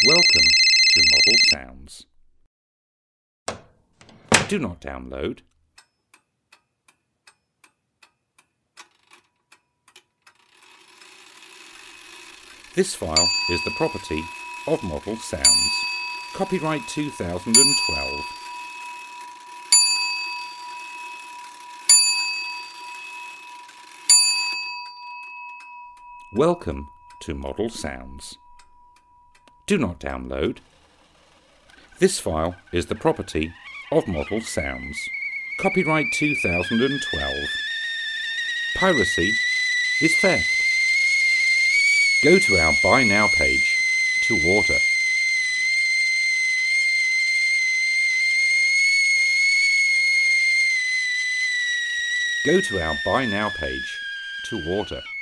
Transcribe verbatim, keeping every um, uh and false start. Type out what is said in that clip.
Welcome to Model Sounds. Do not download. This file is the property of Model Sounds. Copyright two thousand twelve. Welcome to Model Sounds. Do not download. This file is the property of Model Sounds. Copyright two thousand twelve. Piracy is theft. Go to our Buy Now page to order. Go to our Buy Now page to order.